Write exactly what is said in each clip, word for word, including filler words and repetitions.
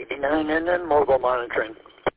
eighty-nine and then mobile monitoring.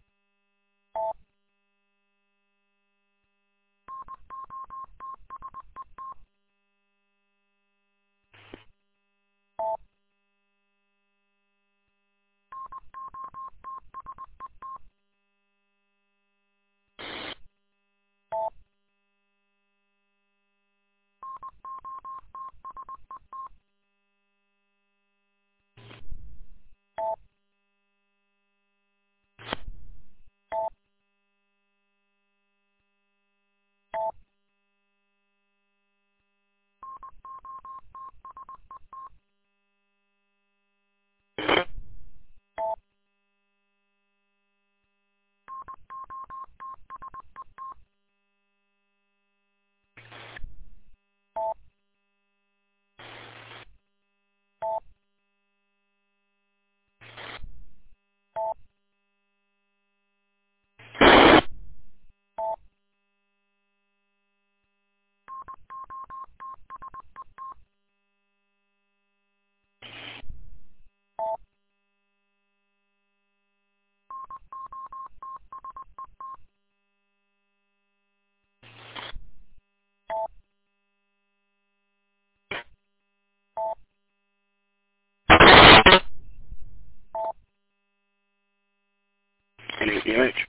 N A D M H.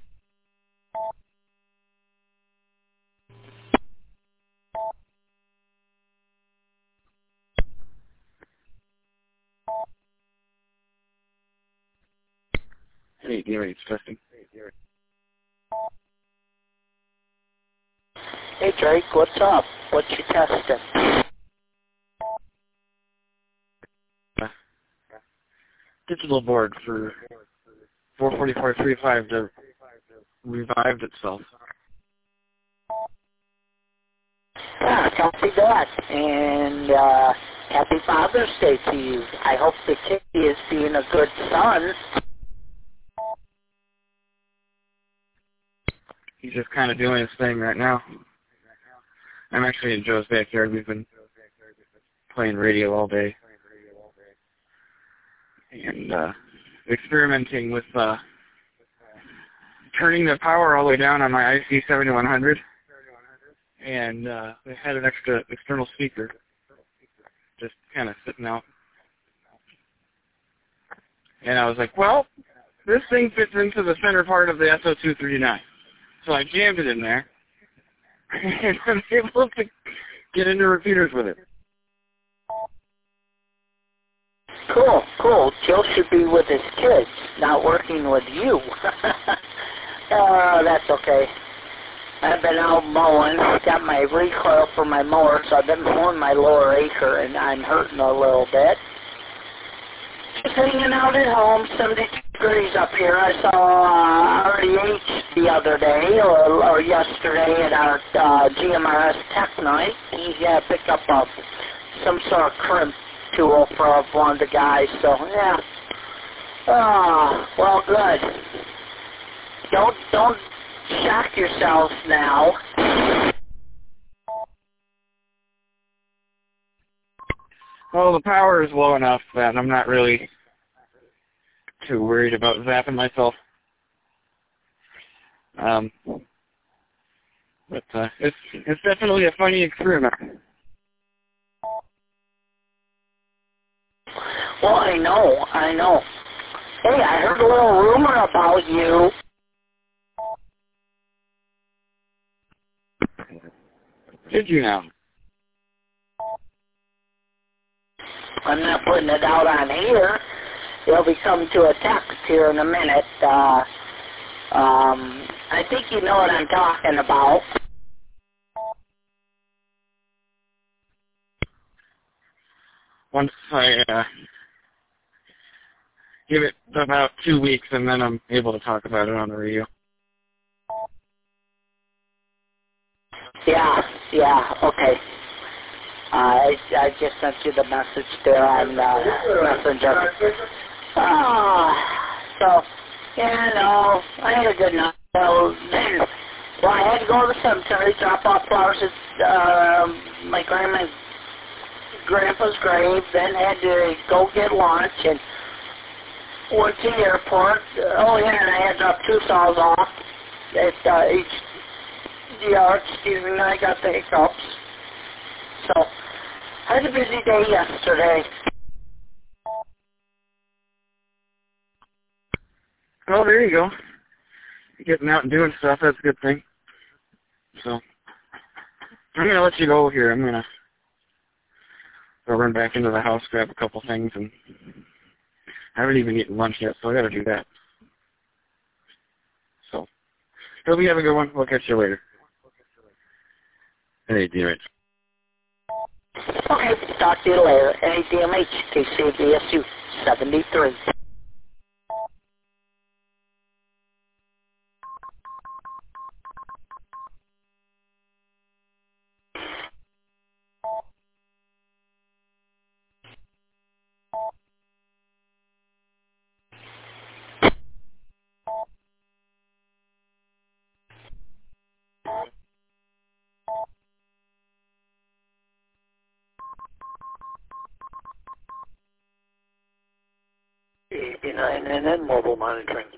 N A D M H testing. Hey Drake, what's up? What you testing? Uh, digital board for four forty-four three five to revived itself. Yeah, healthy that. And uh, happy Father's Day to you. I hope the kid is being a good son. He's just kind of doing his thing right now. I'm actually in Joe's backyard. We've been playing radio all day. And uh, experimenting with uh, turning the power all the way down on my I C seventy-one hundred. And uh, I had an extra external speaker just kind of sitting out. And I was like, well, this thing fits into the center part of the S O two thirty-nine. So I jammed it in there. And I'm able to get into repeaters with it. Cool, cool. Joe should be with his kids, not working with you. uh, that's okay. I've been out mowing, got my recoil for my mower, so I've been mowing my lower acre, and I'm hurting a little bit. Just hanging out at home, seventy degrees up here. I saw uh, R D H the other day, or, or yesterday at our uh, G M R S Tech Night. He uh, picked up a, some sort of crimp tool for one of the guys, so yeah. Oh, well, good. Don't, don't shock yourselves now. Well, the power is low enough that I'm not really too worried about zapping myself. Um, but uh, it's it's definitely a funny experiment. Well, I know, I know. Hey, I heard a little rumor about you. Did you now? I'm not putting it out on here. It'll be coming to a text here in a minute. Uh, um, I think you know what I'm talking about. Once I uh, give it about two weeks, and then I'm able to talk about it on the radio. Yeah, yeah, okay. Uh, I, I just sent you the message there on uh, Messenger. Oh, so, yeah, no, I had a good night. So, then, well, I had to go to the cemetery, drop off flowers at uh, my grandma grandpa's grave, then had to go get lunch, and was the airport. Oh yeah, and I had uh, two saws off at uh, each yard. Excuse me, I got the hiccups. So, I had a busy day yesterday. Oh, there you go. You're getting out and doing stuff, that's a good thing. So, I'm going to let you go here. I'm going to go run back into the house, grab a couple things, and I haven't even eaten lunch yet, so I got to do that. So, hope you have a good one. We'll catch you later. Hey, D M H. Okay, talk to you later. A D M H, K C B S U seventy-three. A B nine N N mobile monitoring.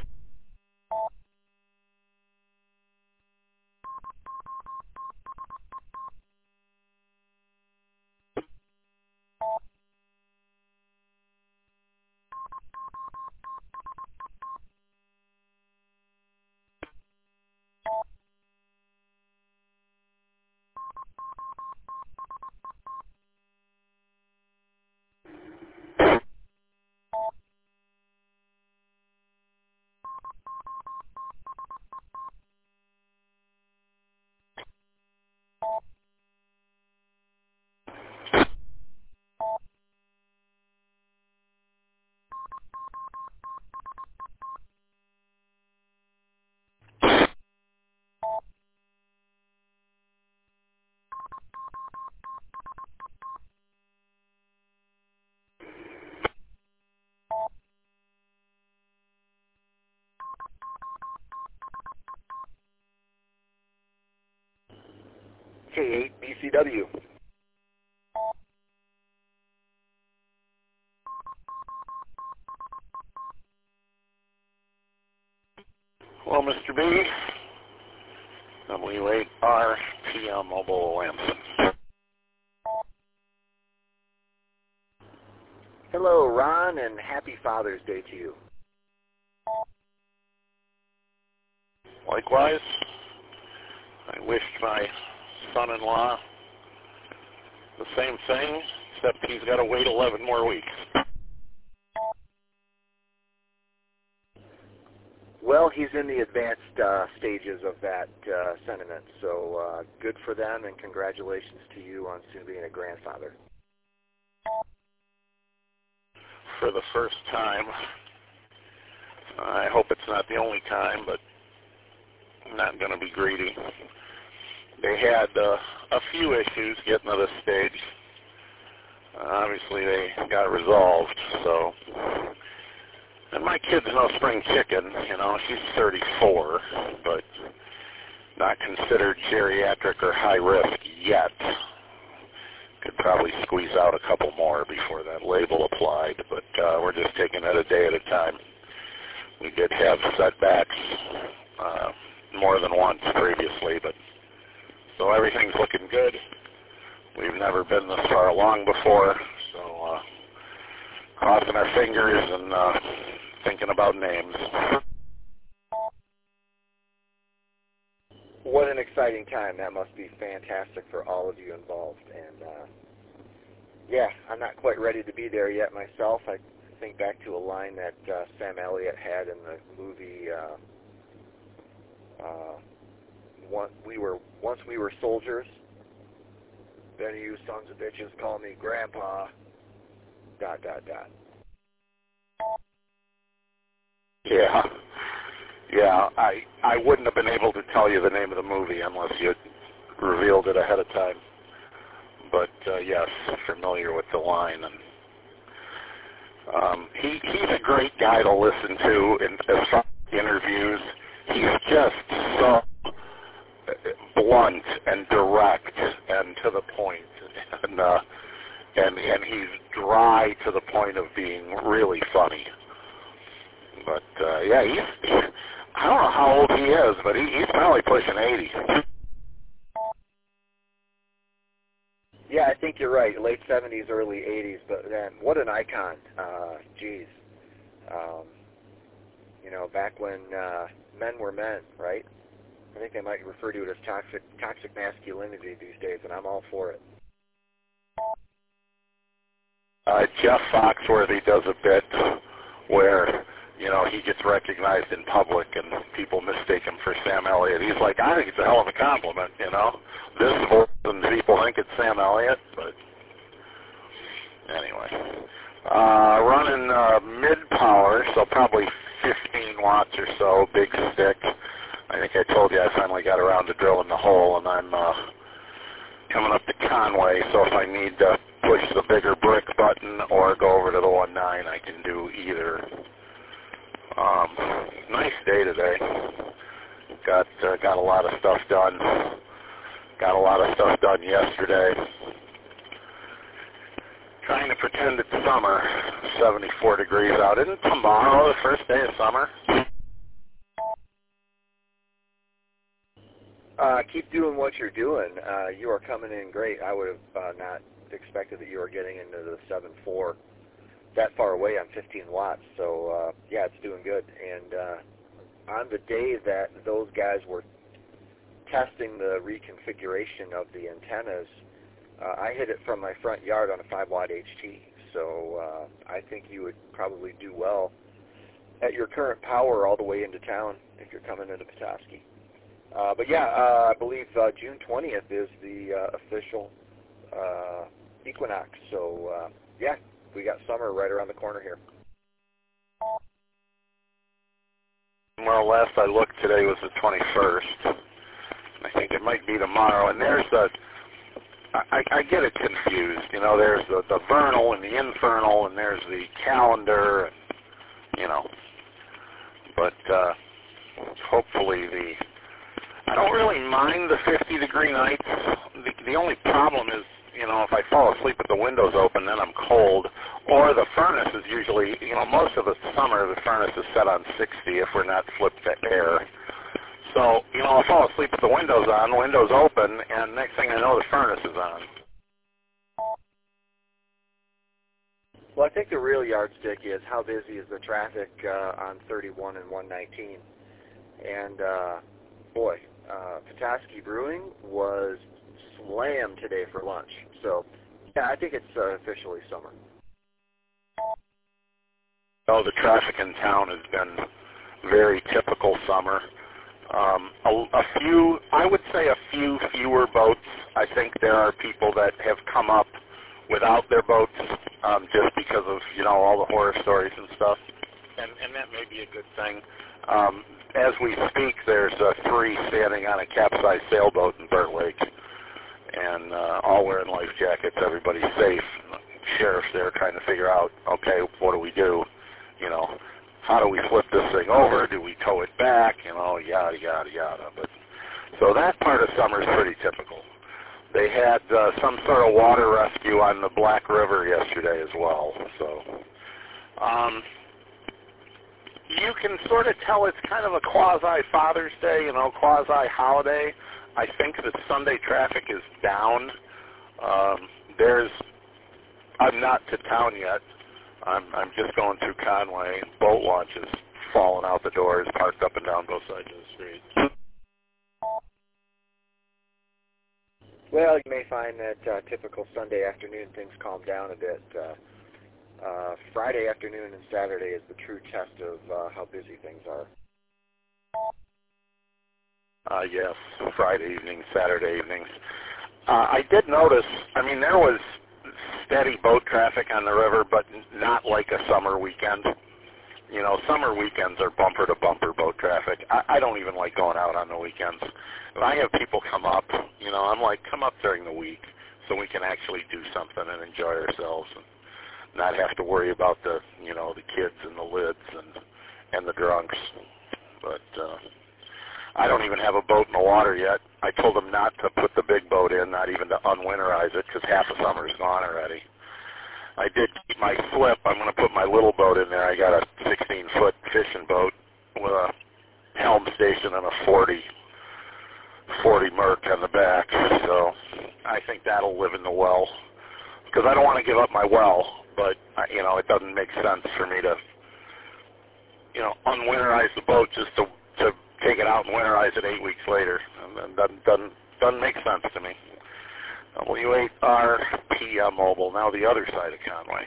K eight B C W. Well, Mister B, W eight R P M Mobile Lamson. Hello, Ron, and happy Father's Day to you. Likewise, I wished my son-in-law the same thing, except he's got to wait eleven more weeks. Well, he's in the advanced uh, stages of that uh, sentiment, so uh, good for them, and congratulations to you on soon being a grandfather. For the first time, I hope it's not the only time, but I'm not going to be greedy. They had uh, a few issues getting to this stage. Uh, obviously, they got resolved, so... And my kid's no spring chicken, you know, she's thirty-four, but not considered geriatric or high risk yet. Could probably squeeze out a couple more before that label applied, but uh, we're just taking it a day at a time. We did have setbacks uh, more than once previously, but so everything's looking good. We've never been this far along before, so uh, crossing our fingers and uh, thinking about names. What an exciting time. That must be fantastic for all of you involved. And, uh, yeah, I'm not quite ready to be there yet myself. I think back to a line that uh, Sam Elliott had in the movie, uh, uh, one, we were Once We Were Soldiers. Then you sons of bitches call me Grandpa, dot, dot, dot. Yeah. Yeah, I I wouldn't have been able to tell you the name of the movie unless you had revealed it ahead of time. But, uh, yes, familiar with the line. And um, he he's a great guy to listen to in as far as interviews. He's just so blunt and direct and to the point. And, uh, and, and he's dry to the point of being really funny. But, uh, yeah, he's, he, I don't know how old he is, but he, he's probably pushing eighty. Yeah, I think you're right. Late seventies, early eighties. But then, what an icon. Uh, geez. Um, you know, back when uh, men were men, right? I think they might refer to it as toxic, toxic masculinity these days, and I'm all for it. Uh, Jeff Foxworthy does a bit where, you know, he gets recognized in public and people mistake him for Sam Elliott. He's like, I think it's a hell of a compliment, you know. This is more than people think it's Sam Elliott, but anyway. Uh, running uh, mid-power, so probably fifteen watts or so, big stick. I think I told you I finally got around to drilling the hole, and I'm uh, coming up to Conway, so if I need to push the bigger brick button or go over to the one nine, I can do either. Um, nice day today. Got uh, got a lot of stuff done. Got a lot of stuff done yesterday. Trying to pretend it's summer. seventy-four degrees out. Isn't tomorrow the first day of summer? Uh, keep doing what you're doing. Uh, you are coming in great. I would have uh, not expected that you were getting into the seven four that far away on fifteen watts. So, uh, yeah, it's doing good. And uh, on the day that those guys were testing the reconfiguration of the antennas, uh, I hit it from my front yard on a five watt H T. So uh, I think you would probably do well at your current power all the way into town if you're coming into Petoskey. Uh, but yeah, uh, I believe uh, June twentieth is the uh, official uh, equinox. So uh, yeah, we got summer right around the corner here. Well, last I looked today was the twenty-first. I think it might be tomorrow. And there's the, I, I get it confused. You know, there's the, the vernal and the infernal, and there's the calendar, and, you know. But uh, hopefully the, I don't really mind the fifty degree nights. The, the only problem is, you know, if I fall asleep with the windows open, then I'm cold. Or the furnace is usually, you know, most of the summer the furnace is set on sixty if we're not flipped to air. So, you know, I'll fall asleep with the windows on, windows open, and next thing I know the furnace is on. Well, I think the real yardstick is how busy is the traffic uh, on thirty-one and one nineteen. And, uh, boy, uh, Petoskey Brewing was slammed today for lunch. So, yeah, I think it's uh, officially summer. Oh, the traffic in town has been very typical summer. Um, a, a few, I would say a few fewer boats. I think there are people that have come up without their boats um, just because of, you know, all the horror stories and stuff. And, and that may be a good thing. Um, as we speak, there's uh, three standing on a capsized sailboat in Burt Lake. And uh, all wearing life jackets, everybody's safe. Sheriff's there trying to figure out, okay, what do we do? You know, how do we flip this thing over? Do we tow it back? You know, yada, yada, yada. But so that part of summer is pretty typical. They had uh, some sort of water rescue on the Black River yesterday as well. So um, you can sort of tell it's kind of a quasi-Father's Day, you know, quasi-holiday. I think that Sunday traffic is down. Um, there's, I'm not to town yet. I'm, I'm just going through Conway. Boat launches falling out the doors, parked up and down both sides of the street. Well, you may find that uh, typical Sunday afternoon things calm down a bit. Uh, uh, Friday afternoon and Saturday is the true test of uh, how busy things are. Uh, yes, Friday evenings, Saturday evenings. Uh, I did notice, I mean, there was steady boat traffic on the river, but not like a summer weekend. You know, summer weekends are bumper-to-bumper boat traffic. I, I don't even like going out on the weekends. If I have people come up, you know, I'm like, come up during the week so we can actually do something and enjoy ourselves and not have to worry about the, you know, the kids and the lids and, and the drunks. But, uh, I don't even have a boat in the water yet. I told them not to put the big boat in, not even to unwinterize it, because half the summer's gone already. I did keep my slip. I'm going to put my little boat in there. I got a sixteen foot fishing forty, forty Merc on the back. So I think that'll live in the well, because I don't want to give up my well, but, you know, it doesn't make sense for me to, you know, unwinterize the boat just to, to take it out and winterize it eight weeks later. And that doesn't, doesn't, doesn't make sense to me. W eight R P M Mobile, now the other side of Conway.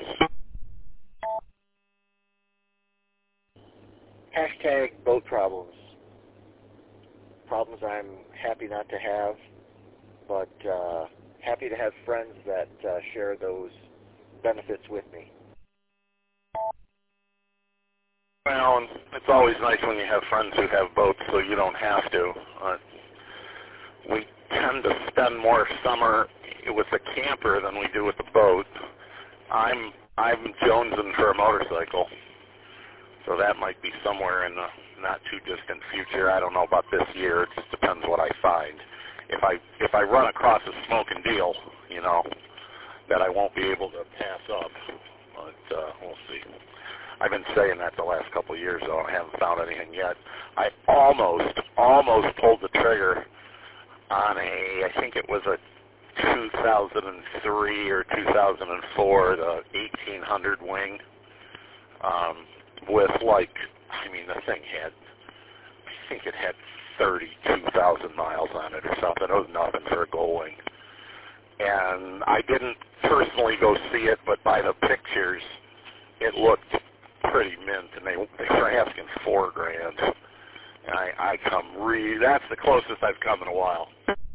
Hashtag boat problems. Problems I'm happy not to have, but uh, happy to have friends that uh, share those benefits with me. Well, and it's always nice when you have friends who have boats so you don't have to. Uh, we tend to spend more summer with the camper than we do with the boat. I'm I'm jonesing for a motorcycle, so that might be somewhere in the not too distant future. I don't know about this year. It just depends what I find. If I if I run across a smoking deal, you know, that I won't be able to pass up, but uh, we'll see. I've been saying that the last couple of years, though. I haven't found anything yet. I almost, almost pulled the trigger on a, I think it was a two thousand three or two thousand four, the eighteen hundred wing, um, with like, I mean, the thing had, I think it had thirty-two thousand miles on it or something. It was nothing for a gull wing. And I didn't personally go see it, but by the pictures, it looked pretty mint, and they they were asking four grand. And I I come re that's the closest I've come in a while.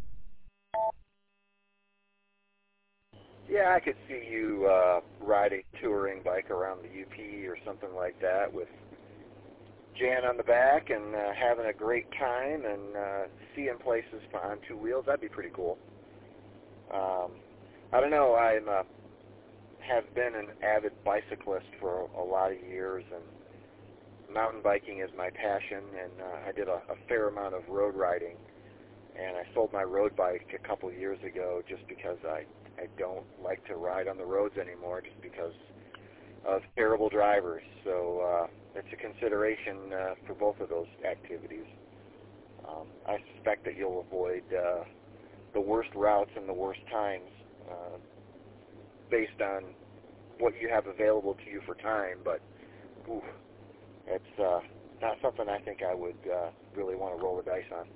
Yeah, I could see you uh, riding a touring bike around the U P or something like that with Jan on the back and uh, having a great time and uh, seeing places on two wheels. That'd be pretty cool. Um, I don't know. I'm uh, have been an avid bicyclist for a, a lot of years, and mountain biking is my passion, and uh, I did a, a fair amount of road riding, and I sold my road bike a couple years ago just because I, I don't like to ride on the roads anymore just because of terrible drivers. So uh, it's a consideration uh, for both of those activities. Um, I suspect that you'll avoid uh, the worst routes and the worst times uh, based on what you have available to you for time, but ooh, it's uh, not something I think I would uh, really want to roll the dice on.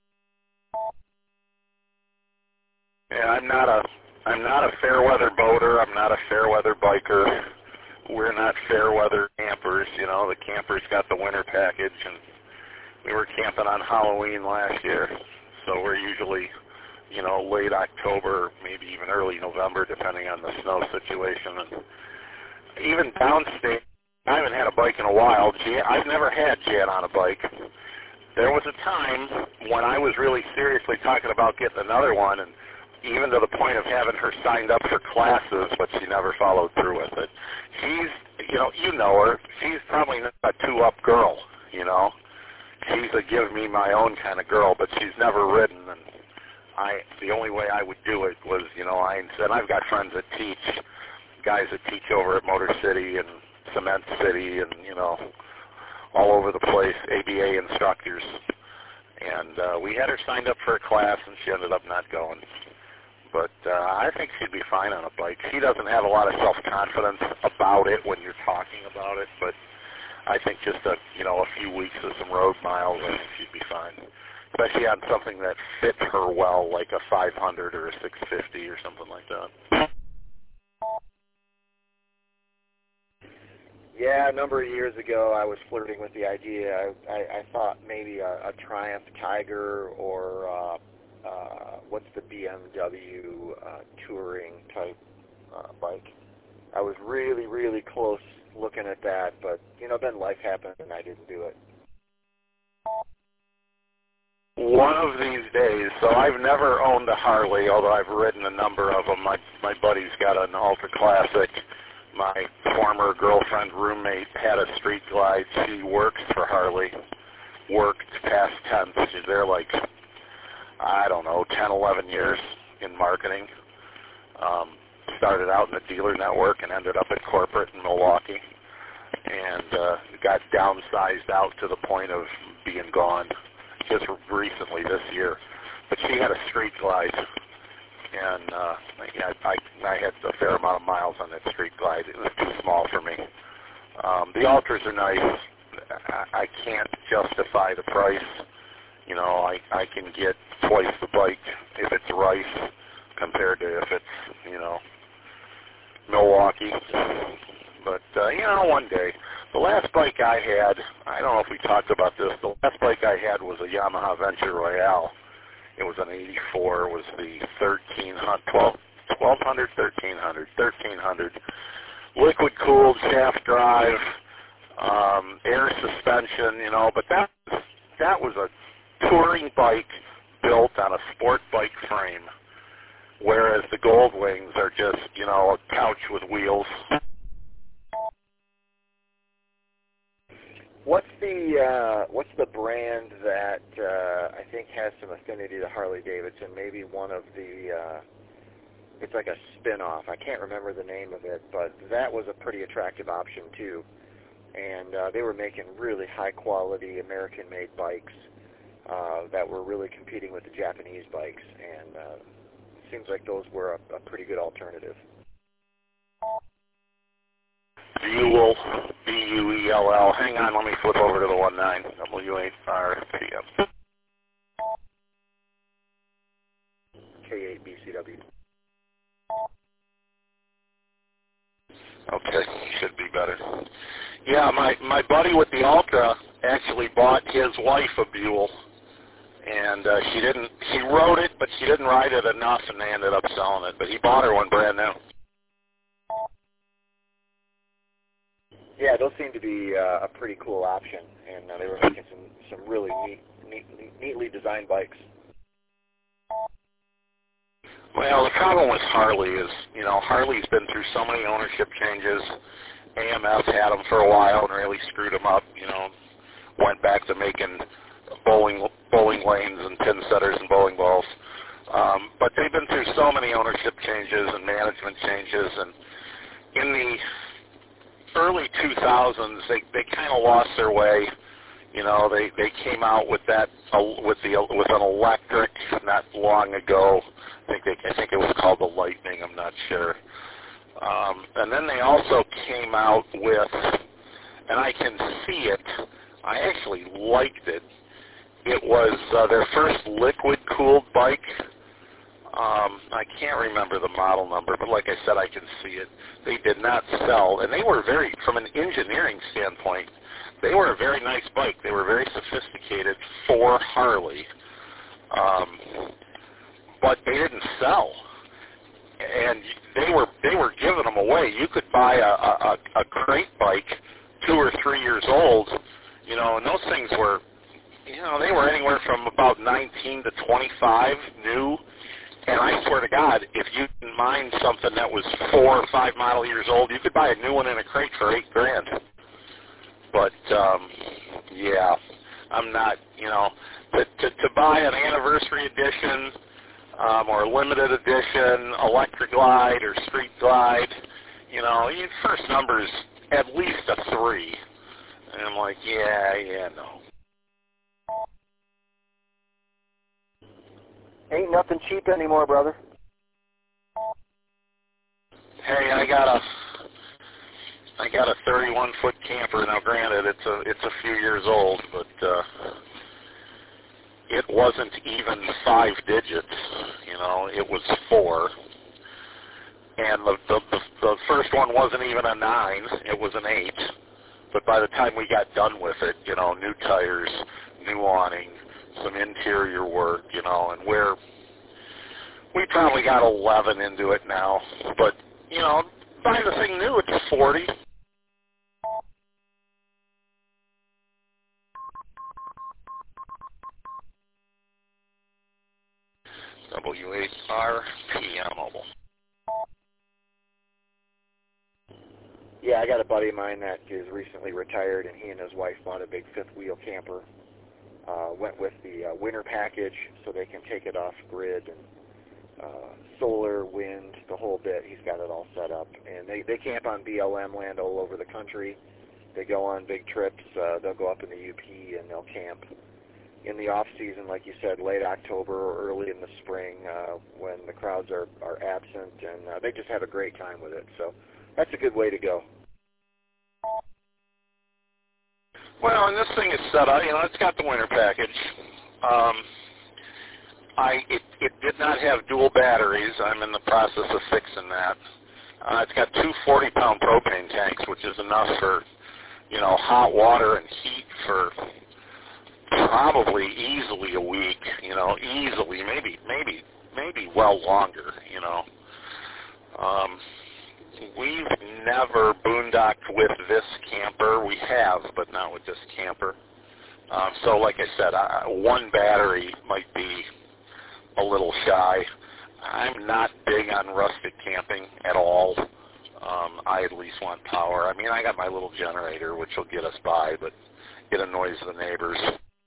Yeah, I'm not a I'm not a fair weather boater. I'm not a fair weather biker. We're not fair weather campers. You know, the campers got the winter package, and we were camping on Halloween last year, so we're usually, you know, late October, maybe even early November, depending on the snow situation. And even downstate, I haven't had a bike in a while. Jan, I've never had Jan on a bike. There was a time when I was really seriously talking about getting another one, and even to the point of having her signed up for classes, but she never followed through with it. She's, you know, you know her. She's probably not a two-up girl, you know. She's a give-me-my-own kind of girl, but she's never ridden, and I, the only way I would do it was, you know, I said, I've got friends that teach, guys that teach over at Motor City and Cement City and, you know, all over the place, A B A instructors. And uh, we had her signed up for a class, and she ended up not going. But uh, I think she'd be fine on a bike. She doesn't have a lot of self-confidence about it when you're talking about it, but I think just a, you know, a few weeks of some road miles, I think she'd be fine. Especially on something that fits her well, like a five hundred or a six fifty or something like that. Yeah, a number of years ago, I was flirting with the idea. I, I, I thought maybe a, a Triumph Tiger or uh, uh, what's the B M W uh, touring type uh, bike. I was really, really close looking at that, but you know, then life happened and I didn't do it. One of these days, so I've never owned a Harley, although I've ridden a number of them. My my buddy's got an Ultra Classic. My former girlfriend roommate had a Street Glide. She works for Harley, worked past tenth. She's there like, I don't know, ten, eleven years in marketing. Um, started out in the dealer network and ended up at corporate in Milwaukee, and uh, got downsized out to the point of being gone. just recently this year. But she had a Street Glide, and uh, yeah, I, I had a fair amount of miles on that Street Glide. It was too small for me. Um, the Ultras are nice. I, I can't justify the price. You know, I, I can get twice the bike if it's Rice compared to if it's, you know, Milwaukee. But, uh, you know, one day. The last bike I had, I don't know if we talked about this, the last bike I had was a Yamaha Venture Royale. It was an eighty-four. It was the thirteen hundred, twelve, twelve hundred, thirteen hundred, thirteen hundred. Liquid-cooled shaft drive, um, air suspension, you know, but that, that was a touring bike built on a sport bike frame, whereas the Gold Wings are just, you know, a couch with wheels. What's the uh, what's the brand that uh, I think has some affinity to Harley Davidson? Maybe one of the uh, it's like a spin-off. I can't remember the name of it, but that was a pretty attractive option too. And uh, they were making really high-quality American-made bikes uh, that were really competing with the Japanese bikes, and uh, it seems like those were a, a pretty good alternative. Buell, B U E L L. Hang on, let me flip over to the one nine, W eight R P M. K eight B C W. Okay, should be better. Yeah, my, my buddy with the Ultra actually bought his wife a Buell, and uh, she didn't, she rode it, but she didn't ride it enough, and they ended up selling it. But he bought her one brand new. Yeah, those seem to be uh, a pretty cool option, and uh, they were making some, some really neat, neat, neatly designed bikes. Well, the problem with Harley is, you know, Harley's been through so many ownership changes. A M S had them for a while and really screwed them up, you know, went back to making bowling bowling lanes and pin setters and bowling balls. Um, but they've been through so many ownership changes and management changes, and in the early two thousands, they they kind of lost their way. You know, they they came out with that uh, with the with an electric not long ago. I think they I think it was called the Lightning. I'm not sure. Um, and then they also came out with, and I can see it. I actually liked it. It was uh, their first liquid-cooled bike. Um, I can't remember the model number, but like I said, I can see it. They did not sell, and they were very, from an engineering standpoint, they were a very nice bike. They were very sophisticated for Harley, um, but they didn't sell. And they were they were giving them away. You could buy a, a, a crate bike, two or three years old, you know, and those things were, you know, they were anywhere from about nineteen to twenty-five new. And I swear to God, if you didn't mind something that was four or five model years old, you could buy a new one in a crate for eight grand. But um, yeah, I'm not, you know, to, to to buy an anniversary edition um, or limited edition Electric Glide or Street Glide, you know, your first number's at least a three. And I'm like, yeah, yeah, no. Ain't nothing cheap anymore, brother. Hey, I got a I got a thirty-one foot camper. Now, granted, it's a it's a few years old, but uh, it wasn't even five digits. You know, it was four, and the the the, the first one wasn't even a nine. It was an eight. But by the time we got done with it, you know, new tires, new awning, some interior work, you know, and we're we probably got eleven into it now. But you know, buy the thing new, it's forty. W eight R P M Mobile. Yeah, I got a buddy of mine that is recently retired, and he and his wife bought a big fifth wheel camper. Uh, went with the uh, winter package, so they can take it off grid and uh, solar, wind, the whole bit. He's got it all set up, and they they camp on B L M land all over the country. They go on big trips. Uh, they'll go up in the U P and they'll camp in the off season, like you said, late October or early in the spring, uh, when the crowds are, are absent, and uh, they just have a great time with it. So that's a good way to go. Well, and this thing is set up, you know, it's got the winter package. Um, I it, it did not have dual batteries. I'm in the process of fixing that. Uh, it's got two forty-pound propane tanks, which is enough for, you know, hot water and heat for probably easily a week, you know, easily, maybe, maybe, maybe well longer, you know. Um, we've never boondocked with this camper. We have, but not with this camper. Um, so, like I said, I, one battery might be a little shy. I'm not big on rustic camping at all. Um, I at least want power. I mean, I got my little generator, which will get us by, but it annoys the neighbors.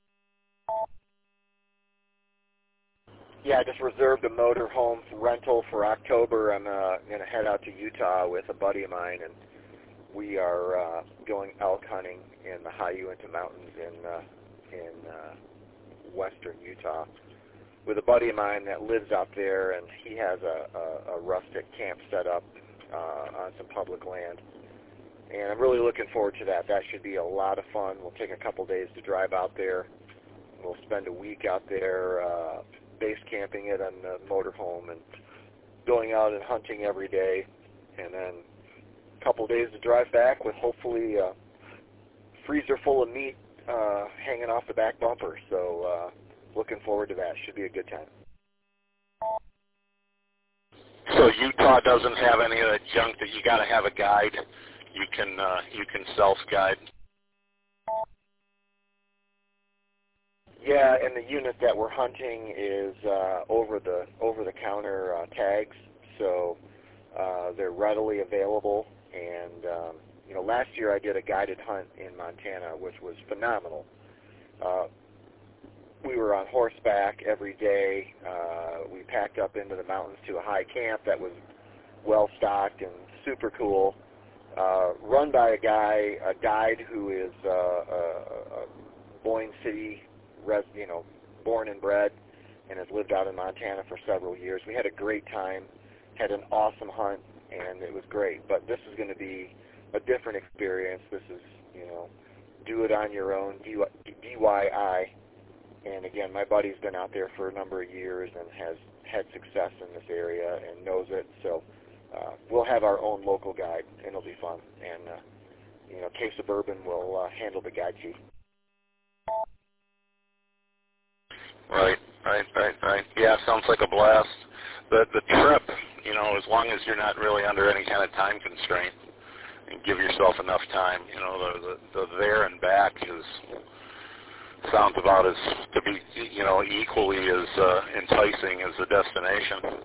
Yeah, I just reserved a motorhome rental for October. I'm uh, going to head out to Utah with a buddy of mine, and we are uh, going elk hunting in the high Uinta Mountains in uh, in uh, western Utah with a buddy of mine that lives out there, and he has a, a, a rustic camp set up uh, on some public land. And I'm really looking forward to that. That should be a lot of fun. We'll take a couple days to drive out there. We'll spend a week out there uh, base camping it on the motorhome and going out and hunting every day, and then a couple days to drive back with hopefully a freezer full of meat uh, hanging off the back bumper. So uh, looking forward to that. Should be a good time. So Utah doesn't have any of that junk that you got to have a guide. You can uh, you can self-guide. Yeah, and the unit that we're hunting is uh, over the over the counter uh, tags, so uh, they're readily available. And um, you know, last year I did a guided hunt in Montana, which was phenomenal. Uh, we were on horseback every day. Uh, we packed up into the mountains to a high camp that was well stocked and super cool. Uh, run by a guy, a guide who is uh, a, a Boyne City. Res, you know, born and bred, and has lived out in Montana for several years. We had a great time, had an awesome hunt, and it was great. But this is going to be a different experience. This is, you know, do it on your own, D Y I. And again, my buddy's been out there for a number of years and has had success in this area and knows it. So uh, we'll have our own local guide, and it'll be fun. And, uh, you know, Case of Bourbon will uh, handle the guide chief. Right, right, right, right. Yeah, sounds like a blast. The the trip, you know, as long as you're not really under any kind of time constraint, and give yourself enough time, you know, the the, the there and back is sounds about as to be, you know, equally as uh, enticing as the destination.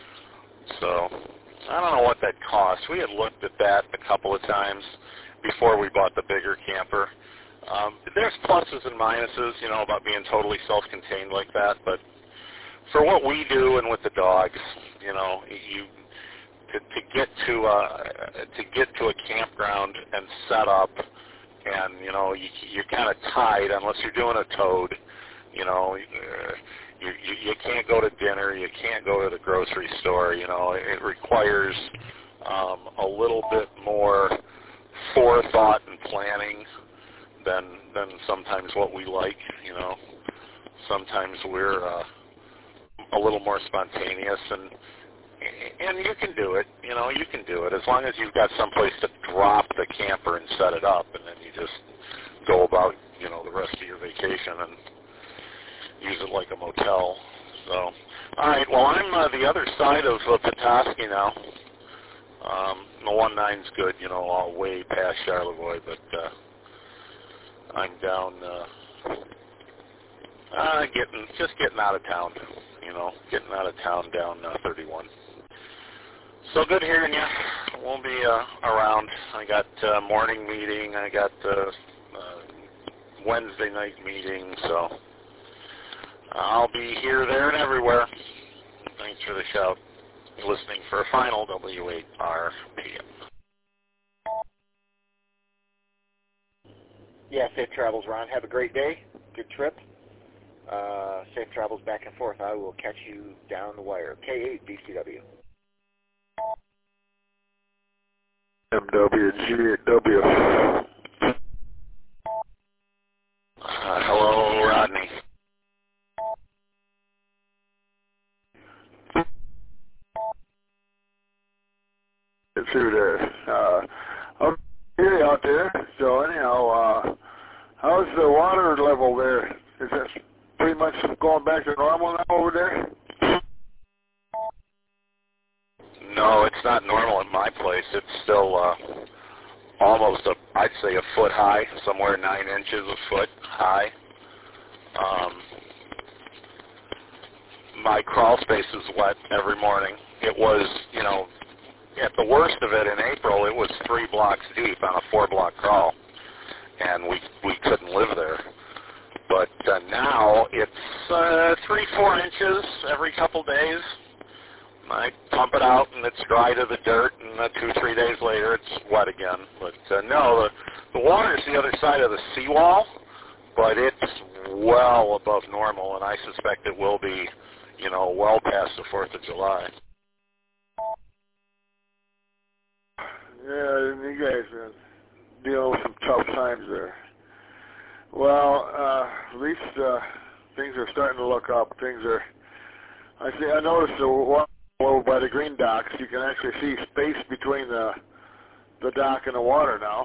So I don't know what that costs. We had looked at that a couple of times before we bought the bigger camper. Um, there's pluses and minuses, you know, about being totally self-contained like that, but for what we do and with the dogs, you know, you to, to get to a, to get to a campground and set up, and you know, you, you're kind of tied unless you're doing a toad, you know, you, you you can't go to dinner, you can't go to the grocery store, you know, it requires um, a little bit more forethought and planning than than sometimes what we like, you know. Sometimes we're uh, a little more spontaneous, and and you can do it, you know, you can do it as long as you've got someplace to drop the camper and set it up, and then you just go about, you know, the rest of your vacation and use it like a motel. So, all right, well, I'm uh, the other side of uh, Petoskey now. Um, the one nine's good, you know, all way past Charlevoix, but uh, I'm down, uh, uh, getting, just getting out of town, you know, getting out of town down uh, thirty-one. So good hearing you. We'll be uh, around. I got uh, morning meeting. I got uh, uh, Wednesday night meeting, so I'll be here, there, and everywhere. Thanks for the shout. Listening for a final W eight R P M. Yeah, safe travels, Ron. Have a great day. Good trip. Uh, safe travels back and forth. I will catch you down the wire. K eight B C W. M W G W. Uh, hello, Rodney. Through there. Uh, I'm here out there. So anyhow, uh, how's the water level there? Is it pretty much going back to normal now over there? No, it's not normal in my place. It's still uh, almost, a, I'd say, a foot high, somewhere nine inches a foot high. Um, my crawl space is wet every morning. It was, you know, at the worst of it in April, it was three blocks deep on a four-block crawl, and we we couldn't live there. But uh, now it's uh, three, four inches every couple days. I pump it out, and it's dry to the dirt, and uh, two, three days later, it's wet again. But uh, no, the, the water is the other side of the seawall, but it's well above normal, and I suspect it will be, you know, well past the fourth of July. Yeah, you guys are dealing with some tough times there. Well, uh, at least uh, things are starting to look up. Things are. I see. I noticed the water over by the green docks. You can actually see space between the the dock and the water now.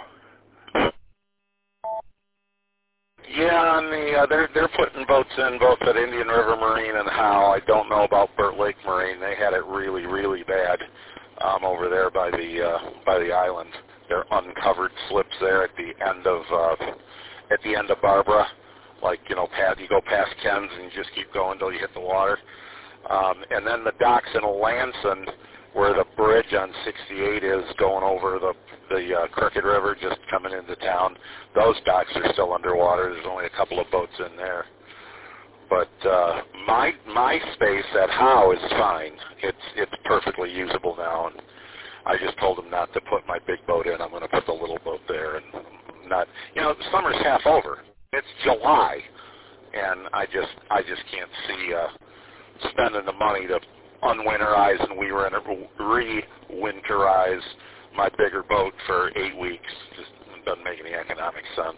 Yeah, and the uh, they're they're putting boats in both at Indian River Marine and Howe. I don't know about Burt Lake Marine. They had it really, really bad. Um, over there by the uh, by the island, there are uncovered slips there at the end of uh, at the end of Barbara, like you know, pad you go past Ken's and you just keep going until you hit the water, um, and then the docks in Alanson, where the bridge on sixty-eight is going over the the uh, Crooked River, just coming into town. Those docks are still underwater. There's only a couple of boats in there. But uh, my my space at Howe is fine. It's it's perfectly usable now, and I just told them not to put my big boat in. I'm going to put the little boat there, and not you know the summer's half over. It's July, and I just I just can't see uh, spending the money to unwinterize and we re-winterize my bigger boat for eight weeks. Just doesn't make any economic sense.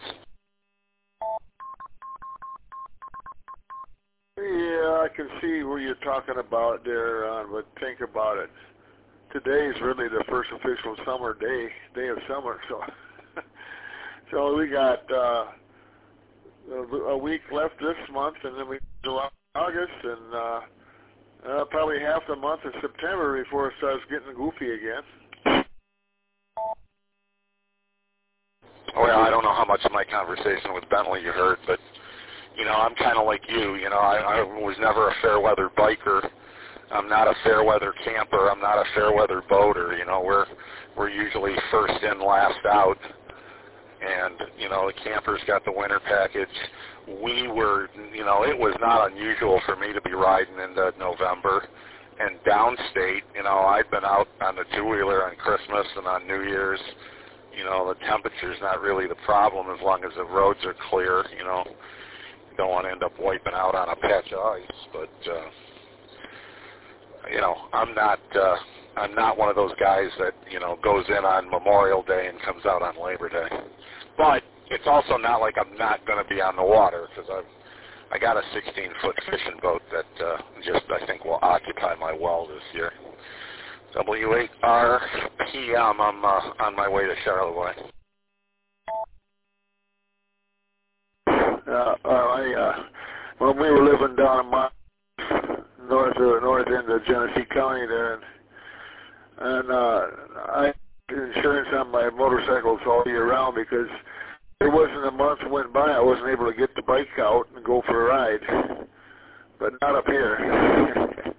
Yeah, I can see what you're talking about there, Ron, but think about it. Today is really the first official summer day, day of summer, so so we got uh, a week left this month, and then we July, August, and uh, uh, probably half the month of September before it starts getting goofy again. Well, I don't know how much of my conversation with Bentley you heard, but you know, I'm kind of like you. You know, I, I was never a fair weather biker. I'm not a fair weather camper. I'm not a fair weather boater. You know, we're we're usually first in, last out. And you know, the campers got the winter package. We were, you know, it was not unusual for me to be riding into November and downstate. You know, I'd been out on the two-wheeler on Christmas and on New Year's. You know, the temperature's not really the problem as long as the roads are clear. You know. Don't want to end up wiping out on a patch of ice, but uh, you know, I'm not. Uh, I'm not one of those guys that you know goes in on Memorial Day and comes out on Labor Day. But it's also not like I'm not going to be on the water because I've I got a sixteen foot fishing boat that uh, just I think will occupy my well this year. W eight R P M. I'm uh, on my way to Charlevoix. Uh, uh, I, uh, when we were living down in my north uh, north end of Genesee County there, and, and uh, I had insurance on my motorcycles all year round because there wasn't a month went by I wasn't able to get the bike out and go for a ride, but not up here.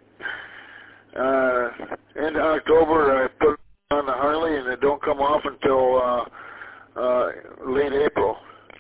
uh, end of October, I put on the Harley, and it don't come off until uh, uh, late April.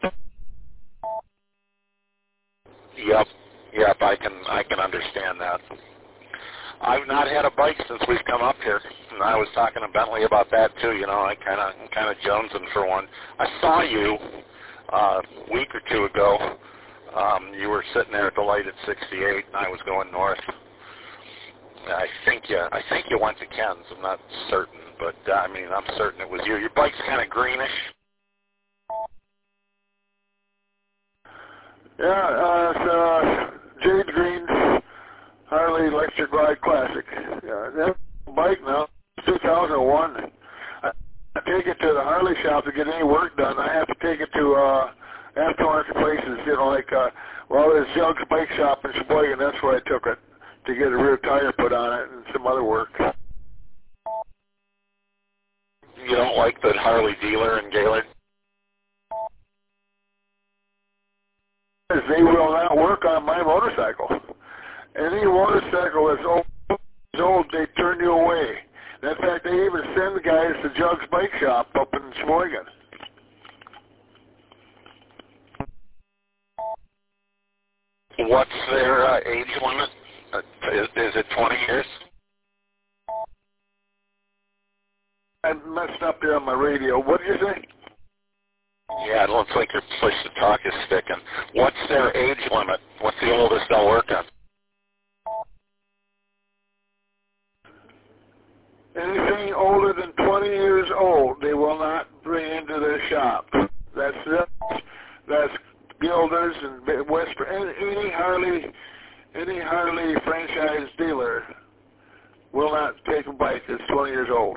Yep, yep, I can I can understand that. I've not had a bike since we've come up here, and I was talking to Bentley about that too. You know, I kind of kind of jonesing for one. I saw you uh, a week or two ago Um, you were sitting there at the light at sixty-eight, and I was going north. I think you, I think you went to Ken's. I'm not certain, but uh, I mean, I'm certain it was you. Your bike's kind of greenish. Yeah, uh, it's uh, Jade Green's Harley Electric Glide Classic. Yeah, that bike now, two thousand one. I, I take it to the Harley shop to get any work done. I have to take it to uh, aftermarket places, you know, like, uh, well, there's Jugs Bike Shop in Sheboygan. That's where I took it to get a rear tire put on it and some other work. You don't like the Harley dealer in Gaylord? They will not work on my motorcycle. Any motorcycle that's old, old, they turn you away. In fact, they even send guys to Jugs Bike Shop up in Sheboygan. What's their uh, age limit? Uh, is, is it twenty years? I messed up there on my radio. What did you say? Yeah, it looks like your push to talk is sticking. What's their age limit? What's the oldest they'll work on? Anything older than twenty years old, they will not bring into their shop. That's it. That's Gilders and West. Any, any Harley, any Harley franchise dealer will not take a bike that's twenty years old.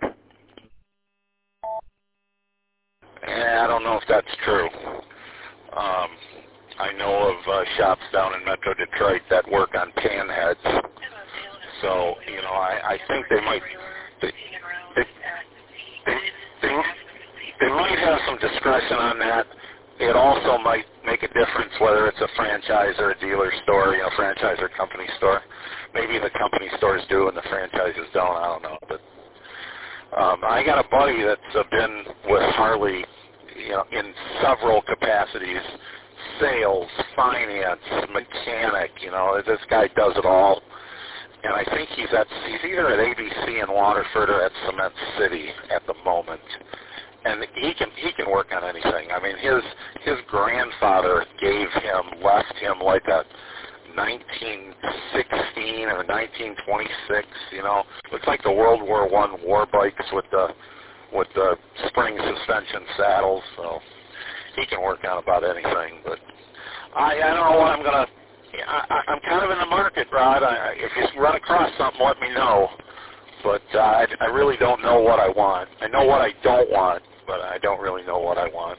Yeah, I don't know if that's true. Um, I know of uh, shops down in Metro Detroit that work on panheads. So, you know, I, I think they might they, they, they, they, they might have some discretion on that. It also might make a difference whether it's a franchise or a dealer store, you know, franchise or company store. Maybe the company stores do and the franchises don't, I don't know. But Um, I got a buddy that's uh, been with Harley, you know, in several capacities: sales, finance, mechanic. You know, this guy does it all. And I think he's at he's either at A B C in Waterford or at Cement City at the moment. And he can he can work on anything. I mean, his his grandfather gave him left him like a nineteen sixteen or nineteen twenty-six, you know, looks like the World War One war bikes with the with the spring suspension saddles. So he can work on about anything. But I, I don't know what I'm gonna. I, I, I'm kind of in the market, Rod. I, if you run across something, let me know. But uh, I, I really don't know what I want. I know what I don't want, but I don't really know what I want.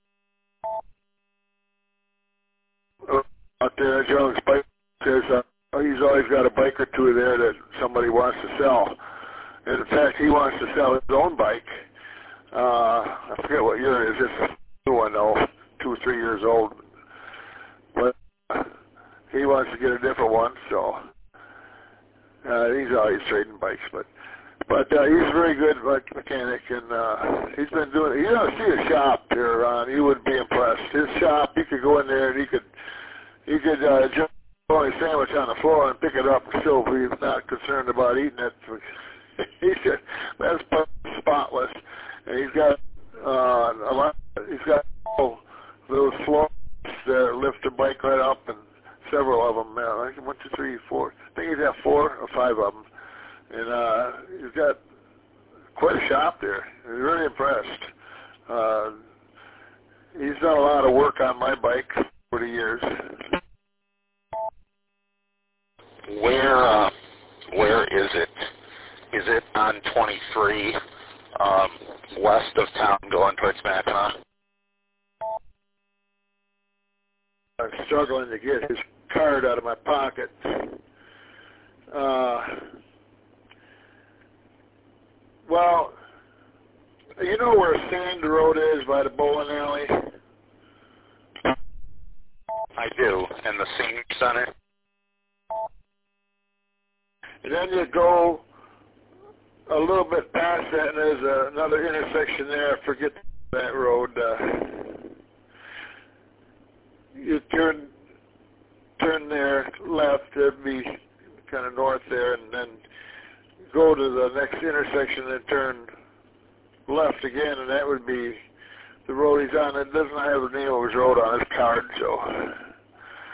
Out there, Jones Bike says uh, he's always got a bike or two there that somebody wants to sell. And in fact, he wants to sell his own bike. Uh, I forget what year it is. It's a new one, though, two or three years old. But uh, he wants to get a different one, so uh, he's always trading bikes. But but uh, he's a very good bike mechanic, and uh, he's been doing. You know, see his shop there, Ron. You would be impressed. His shop, you could go in there and he could. You could uh, jump on a sandwich on the floor and pick it up and still be not concerned about eating it. He said that's spotless. And he's got uh, a lot. He's got those floors that lift the bike right up, and several of them. Man, like one, two, three, four. I think he's got four or five of them. And uh, he's got quite a shop there. I'm really impressed. Uh, he's done a lot of work on my bike over the years. Where uh, where is it? Is it on twenty-three um, west of town going towards Mackinac? I'm struggling to get his card out of my pocket. Uh, well, you know where Sand Road is by the bowling alley? I do, and the senior center. And then you go a little bit past that, and there's uh, another intersection there. I forget that road. Uh, you turn turn there left, it'd be kind of north there, and then go to the next intersection and turn left again, and that would be the road he's on. It doesn't have the name of his road on his card, so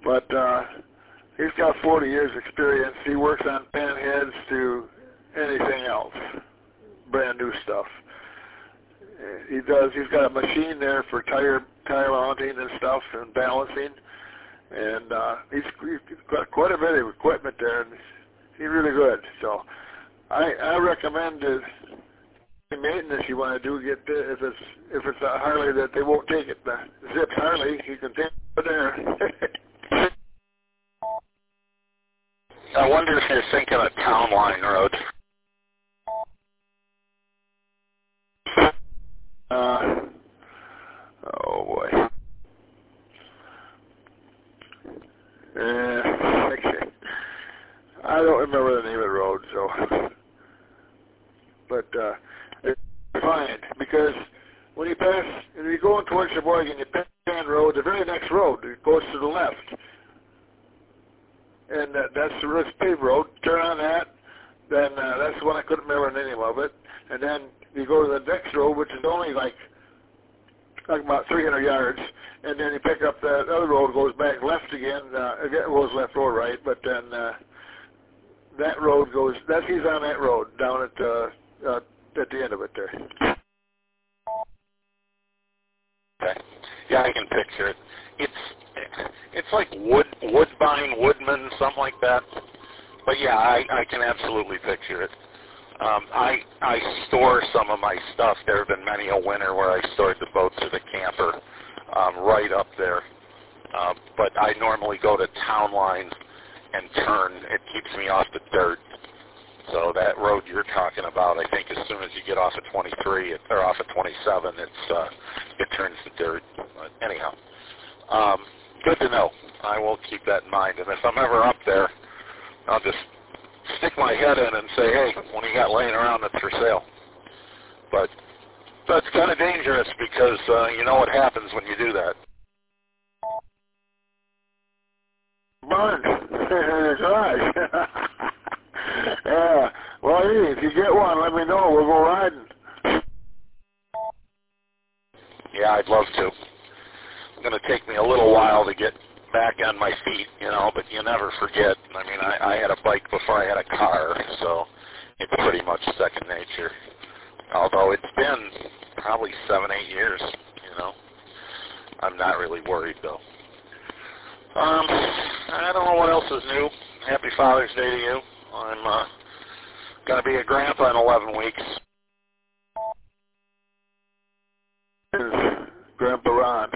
but uh, he's got forty years experience. He works on panheads to anything else, brand new stuff. He does. He's got a machine there for tire tire mounting and stuff and balancing, and uh, he's, he's got quite a bit of equipment there, and he's really good. So I, I recommend it. Maintenance you want to do, get the, if it's if it's a Harley that they won't take it, the Zips Harley, you can take it there. I wonder if you're thinking of Town Line Road. Uh, oh boy. Uh, okay. I don't remember the name of the road, so. But uh, it's fine because when you pass, when you go towards Sheboygan, you pass Pan Road, the very next road it goes to the left, and that, that's the Roots paved road. Turn on that, then uh, that's the one I couldn't remember the name of it, and then you go to the next road, which is only like like about three hundred yards, and then you pick up that other road, goes back left again. Uh, again, it goes left or right, but then uh, that road goes. That's he's on that road down at. Uh, Uh, at the end of it there. Okay. Yeah, I can picture it. It's it's like Wood Woodbine, Woodman, something like that. But yeah, I, I can absolutely picture it. Um, I I store some of my stuff. There have been many a winter where I stored the boats or the camper um, right up there. Uh, but I normally go to Town Line and turn. It keeps me off the dirt. So that road you're talking about, I think as soon as you get off of twenty-three it, or off of twenty-seven, it's uh, it turns to dirt. But anyhow, um, good to know. I will keep that in mind. And if I'm ever up there, I'll just stick my head in and say, hey, what do you got laying around that's for sale? But that's kind of dangerous because uh, you know what happens when you do that. Burn. Gosh. Yeah. Well, hey, if you get one, let me know. We'll go riding. Yeah, I'd love to. It's going to take me a little while to get back on my feet, you know, but you never forget. I mean, I, I had a bike before I had a car, so it's pretty much second nature. Although it's been probably seven, eight years, you know. I'm not really worried, though. Um, I don't know what else is new. Happy Father's Day to you. I'm uh, going to be a grandpa in eleven weeks. Grandpa Ron.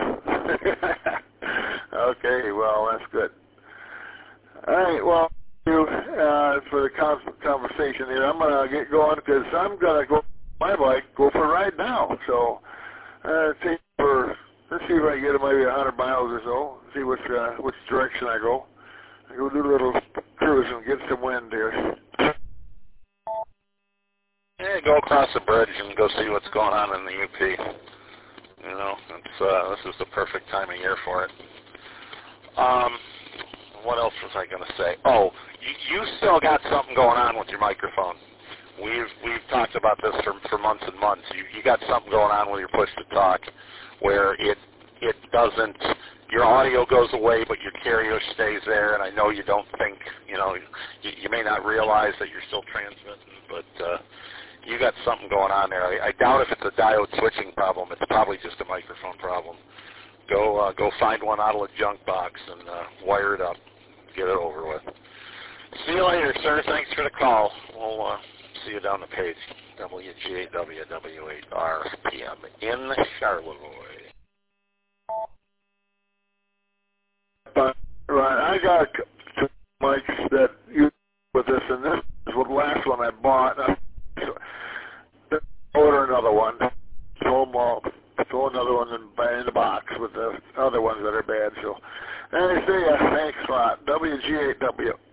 Okay, well, that's good. All right, well, thank you uh, for the con conversation here. I'm going to get going because I'm going to go my bike, go for a ride now. So, uh, take for, let's see if I can get maybe one hundred miles or so, see which, uh, which direction I go. I go do a little cruise and get some wind here. Yeah, go across the bridge and go see what's going on in the U P. You know, it's uh, this is the perfect time of year for it. Um, what else was I going to say? Oh, you, you still got something going on with your microphone. We've we've talked about this for for months and months. You you got something going on with your push to talk, where it it doesn't. Your audio goes away, but your carrier stays there, and I know you don't think, you know, you, you may not realize that you're still transmitting, but uh, you got something going on there. I, I doubt if it's a diode switching problem. It's probably just a microphone problem. Go uh, go find one out of a junk box and uh, wire it up. Get it over with. See you later, sir. Thanks for the call. We'll uh, see you down the page. W G A W W eight R P M in Charlevoix. But, right, I got two mics that you with this, and this is the last one I bought. So, order another one. Throw them all. Throw another one in, in the box with the other ones that are bad. So, and I say, uh, thanks a lot. W G A W.